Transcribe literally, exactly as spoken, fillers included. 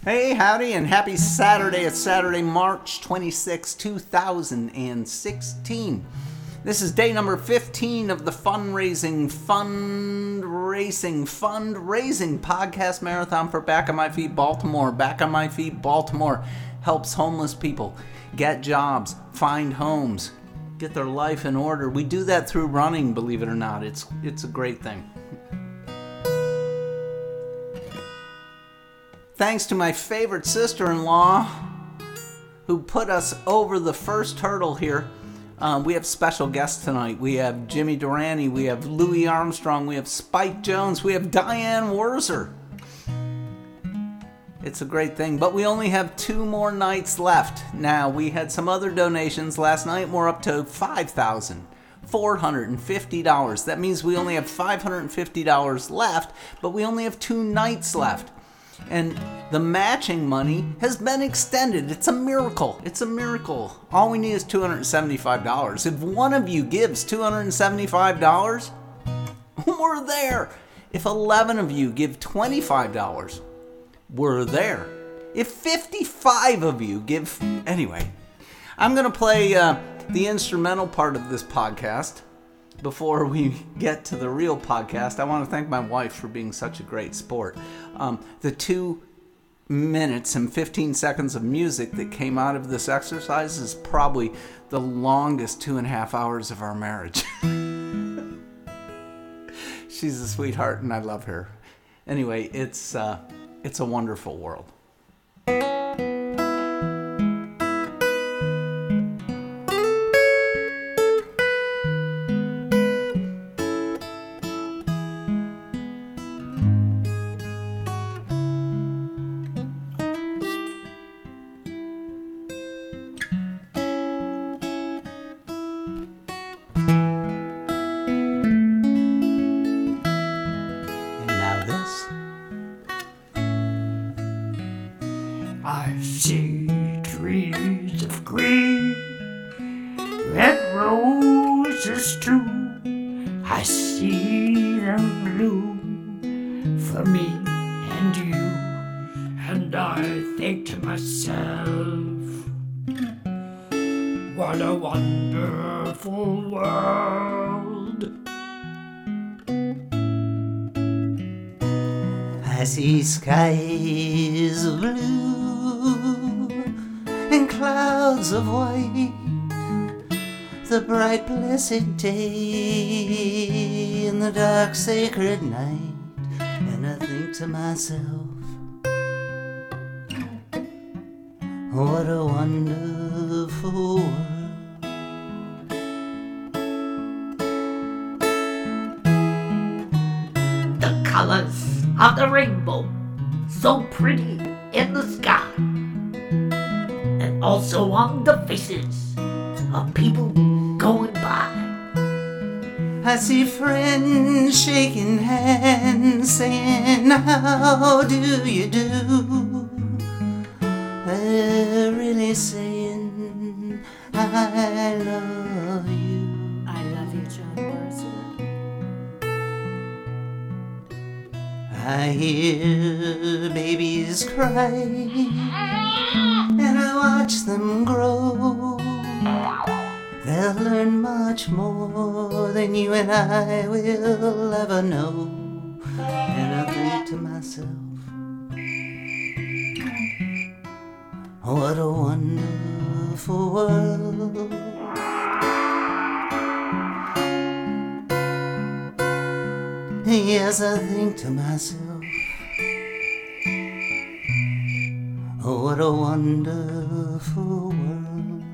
Hey, howdy, and happy Saturday. It's Saturday, March twenty-sixth, two thousand sixteen. This is day number fifteen of the fundraising, fundraising, fundraising podcast marathon for Back on My Feet Baltimore. Back on My Feet Baltimore helps homeless people get jobs, find homes, get their life in order. We do that through running, believe it or not. It's it's a great thing. Thanks to my favorite sister-in-law who put us over the first hurdle here. Um, we have special guests tonight. We have Jimmy Durante, we have Louis Armstrong, we have Spike Jones, we have Diane Wurzer. It's a great thing, but we only have two more nights left. Now, we had some other donations last night, and we're up to five thousand four hundred fifty dollars. That means we only have five hundred fifty dollars left, but we only have two nights left. And the matching money has been extended. It's a miracle. It's a miracle. All we need is two hundred seventy-five dollars. If one of you gives two hundred seventy-five dollars, we're there. If eleven of you give twenty-five dollars, we're there. If fifty-five of you give... Anyway, I'm going to play uh, the instrumental part of this podcast. Before we get to the real podcast, I want to thank my wife for being such a great sport. Um, the two minutes and fifteen seconds of music that came out of this exercise is probably the longest two and a half hours of our marriage. She's a sweetheart and I love her. Anyway, it's uh, it's a wonderful world. I see trees of green, red roses too. I see them bloom for me and you. And I think to myself, what a wonderful world. I see skies of blue and clouds of white, the bright blessed day and the dark sacred night, and I think to myself, what a wonderful world. The colors of the rainbow, so pretty in the sky, and also on the faces of people going by. I see friends shaking hands, saying, how do you do? They're really saying, I love you. I love you, John Mercer. I hear babies cry, and I watch them grow. They'll learn much more than you and I will ever know. And I think to myself, what a wonderful world. Yes, I think to myself, oh, what a wonderful world.